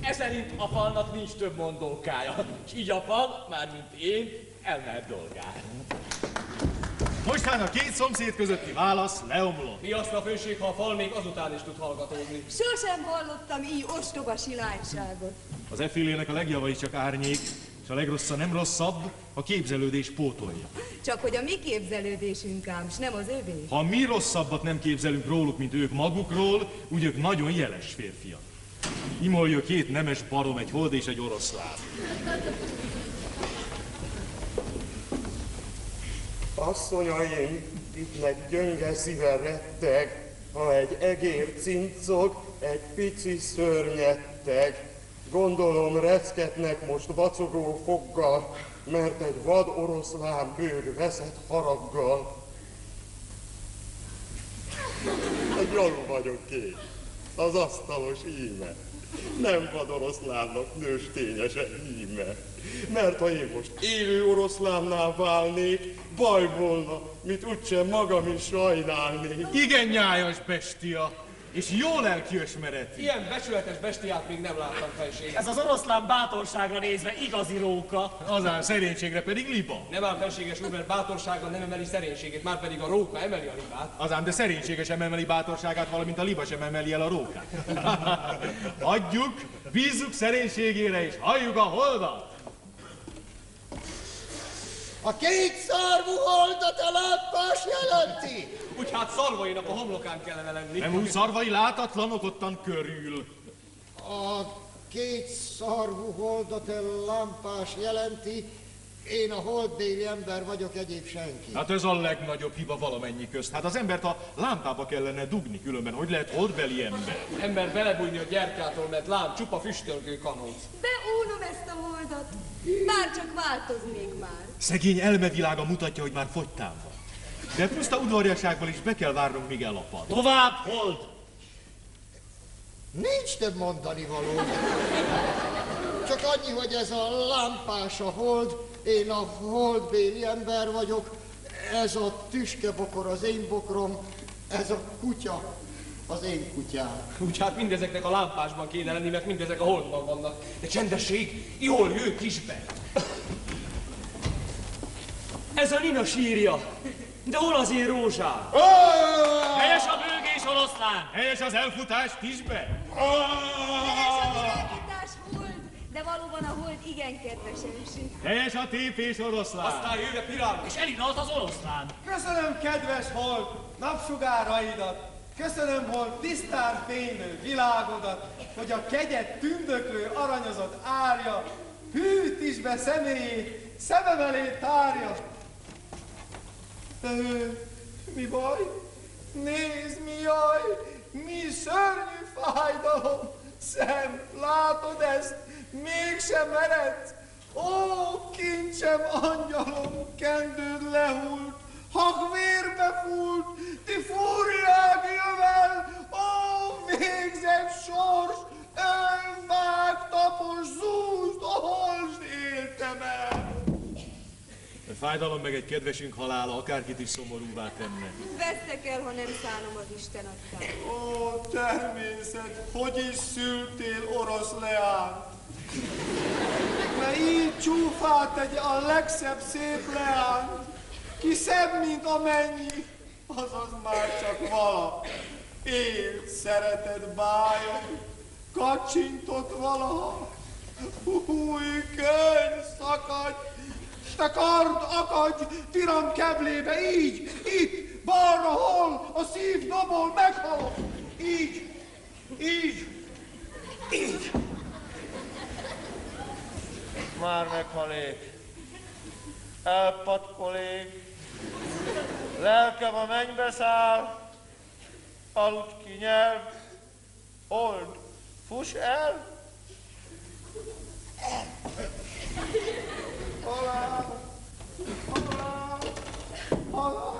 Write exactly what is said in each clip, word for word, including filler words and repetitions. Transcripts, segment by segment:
Eszerint a falnak nincs több mondókája, és így a fal, mármint én, elmehet dolgára. Mostán a két szomszéd közötti válasz leomlott. Mi azt a főség, ha a fal még azután is tud hallgatózni? Sosem hallottam így ostoba silányságot. Az effélének a legjava is csak árnyék, és a legrosszabb nem rosszabb, a képzelődés pótolja. Csak hogy a mi képzelődésünk ám, s nem az övé. Ha mi rosszabbat nem képzelünk róluk, mint ők magukról, úgy ők nagyon jeles férfiak. Imolja két nemes barom, egy hold és egy oroszlán. Asszonyaim, itt meg gyönge szíve retteg, ha egy egér cincog, egy pici szörnyetteg. Gondolom reszketnek most vacogó foggal, mert egy vad oroszlán bőr veszett haraggal. Egy gyanú vagyok én, az asztalos íme. Nem vad oroszlánnak nőstényese íme. Mert ha én most élő oroszlánnál válnék, baj volna, mit úgysem magam is sajnálnék. Igen nyájas bestia, és jó lelkiösmeret. Ilyen becsületes bestiát még nem láttam, felség. Ez az oroszlán bátorságra nézve igazi róka. Azán szerénységre pedig liba. Nem áll felséges úr, mert bátorsága nem emeli szerénységét, már pedig a róka emeli a libát. Azán, de szerénységes sem emeli bátorságát, valamint a liba sem emeli el a rókát. Adjuk, bízzuk szerénységére, és halljuk a holdat. A két szarvú holdat a lámpás jelenti. Úgy hát szarvainak a homlokán kellene lenni. Nem úgy szarvai látatlanok ottan körül. A két szarvú holdat a lámpás jelenti. Én a holdbéli ember vagyok, egyéb senki. Hát ez a legnagyobb hiba valamennyi közt. Hát az embert a lámpába kellene dugni, különben hogy lehet holdbeli ember? Ember belebújni a gyertyától, mert lám csupa füstölgő kanóc. Beúnom ezt a holdat. Bár csak változnék már. Szegény elmevilága mutatja, hogy már fogytán van. De puszta udvariasságból is be kell várnunk, míg ellapad. Tovább, hold! Nincs több mondani való. Csak annyi, hogy ez a lámpás a hold, én a holdbéli ember vagyok, ez a tüskebokor az én bokrom, ez a kutya az én kutyám. Úgy hát mindezeknek a lámpásban kéne lenni, mert mindezek a holdban vannak. De csendesség, jól jő kisbe. Ez a Nina sírja. De hol az én rózsám? Helyes a bőgés, oroszlán! Helyes az elfutás kisbe! Helyes a világítás hold, de valóban a hold igen kedvesem. Helyes a tépés oroszlán! Aztán jöjjön pirám! És elindult az oroszlán. Köszönöm, kedves hold, napsugáraidat! Köszönöm, hold, tisztán fénylő világodat, hogy a kegyet tündöklő aranyozott árja hű tisbe személyét szemem elé tárja. De ő, mi baj? Nézd, mi jaj, mi szörnyű fájdalom! Szem, látod ezt? Mégsem meredsz! Ó, kincsem, angyalom, kendőd lehult, hak vérbe fúlt, ti fúriák jövel! Ó, végzett sors, önvág, tapos, zúzd, ahol éltem el! A fájdalom meg egy kedvesünk halála, akárkit is szomorúvá tenne. Vesztek el, ha nem szánom az Isten adtát. Ó, természet, hogy is szültél orosz leánt? Mert így csúfát egy a legszebb szép leánt, ki szebb, mint amennyi, azaz már csak vala. Élt, szereted bája, kacsintott valaha, új könyv szakadj, te kard, akadj, tiram keblébe, így, itt, balra hol, a szív dobol, meghalok, így, így, így. Már meghalék, elpatkolék, lelkem a mennybe száll, aludj ki nyelv, old, fuss el, halál, halál, halál.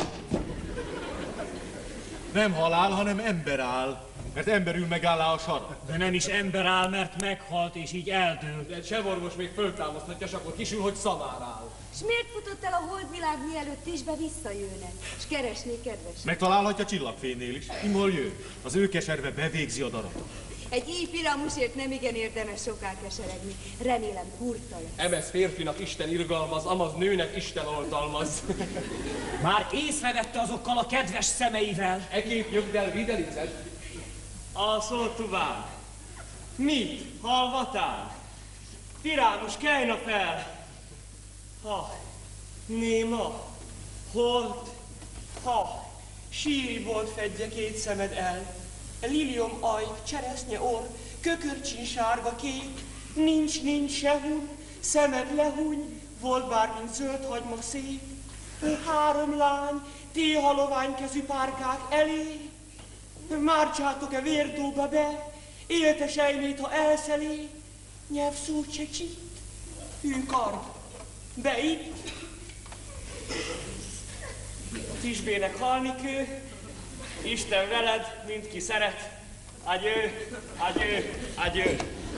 Nem halál, hanem ember áll, mert emberül megáll a sarok. De nem is ember áll, mert meghalt, és így eldől. De egy sevorvos még föltámaszthatja, és akkor kisül, hogy szamár áll. S miért futott el a holdvilág, mielőtt tisbe visszajönnek, s keresné kedves? Megtalálhatja csillagfénynél is. Imol jön. Az ő keserve bevégzi a daratot. Egy így piramusért nem igen érdemes soká keseregni. Remélem kurta lesz. Emez férfinak Isten irgalmaz, amaz nőnek Isten oltalmaz. Már észrevette azokkal a kedves szemeivel. E két nyögdel videliced? A szóltuván. Mit? Halvatál? Pirámus, kelj fel! Ha, néma, holt, ha, síri bolt fedje két szemed el. Lilium ajk, cseresznye orr, kökörcsin sárga kék, nincs, nincs se hun, szemed lehúny, volt bár, mint zöld hagyma szép. Három lány, téhalovány kezű párkák elé, márcsátok-e vértóba be, élte sejmét, ha elszelé, nyelvszót se csít, hű kard, be itt. Tisbének halni kő, Isten veled, mindki szeret. Agyő, agyő, agyő.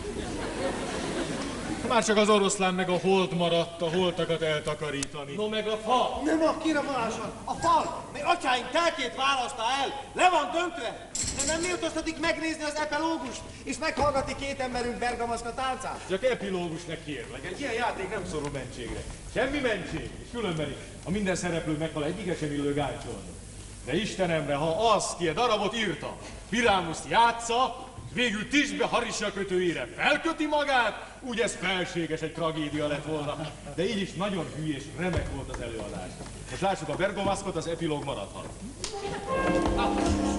Már csak az oroszlán meg a hold maradt a holtakat eltakarítani. No meg a fa. Nem a kiravonáson, a fal, mely atyáink telkét választa el, le van döntve. De nem méltóztatik megnézni az epilógust, és meghallgatni két emberünk bergamaszka táncát. Csak epilógusnak kérlek, egy ilyen játék nem szorul mentségre. Semmi mentség, és különben is, ha minden szereplő meghal, egyike sem illő gáncsolni. De Istenemre, ha az, ki a darabot írta, Pirámuszt játsza, és végül Tisbe harisnya kötőjére felköti magát, úgy ez felséges egy tragédia lett volna. De így is nagyon hű és remek volt az előadás. Most lássuk a bergamaszkot, az epilóg maradhat.